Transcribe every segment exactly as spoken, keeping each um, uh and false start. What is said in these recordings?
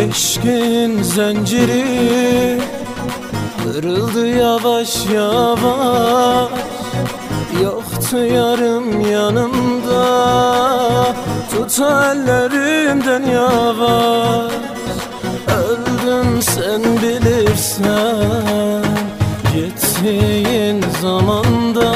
eşkin zinciri kırıldı yavaş yavaş. Yoktu yarım yanımda, tut ellerimden yavaş. Öldüm sen bilirsen, gittiğin zamanda.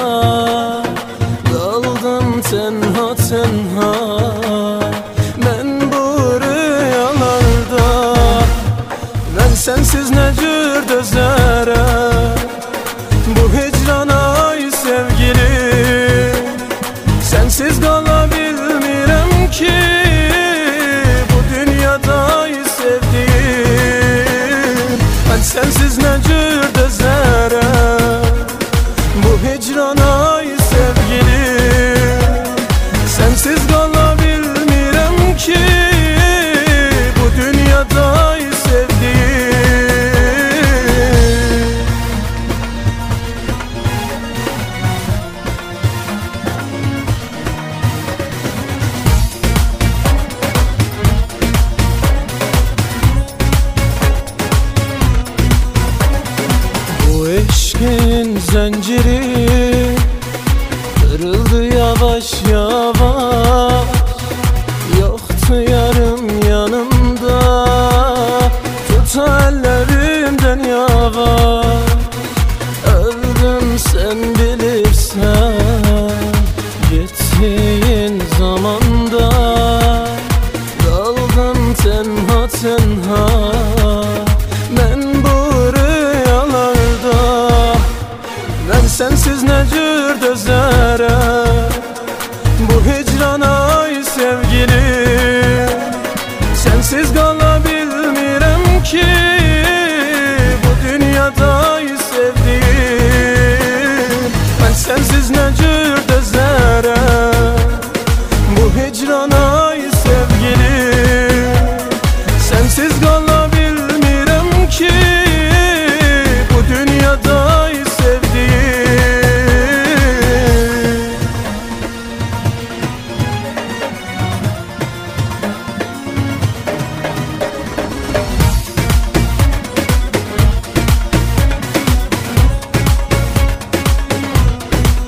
Kaldım tenha tenha ben bu rüyalarda. Ben sensiz necür dözerem bu hicrana ay sevgili. Sensiz kalabilmirem ki bu dünyada ay sevdiğim. Ben sensiz necür dözerem bu hicrana ay sevgili. Sensiz kalabilmirem ki bu dünyada ay sevdiğim. Bu eşkin zinciri kırıldı yavaş yavaş. Yoktu yarım yanımda, tut ellerimden yavaş. Öldüm sen bilirsen, gittiğin zamanda. Kaldım tenha tenha ben bu rüyalarda. Ben sensiz necür dözerem bu hicrana ay sevgili. Sensiz kalabilmirem ki bu dünyada ay sevdiğim. Ben sensiz necür dözerem bu hicrana ay sevgili. Sensiz kalabilmirem ki bu dünyada ay sevdiğim.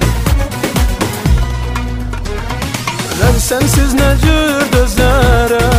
Ben sensiz necür dözerem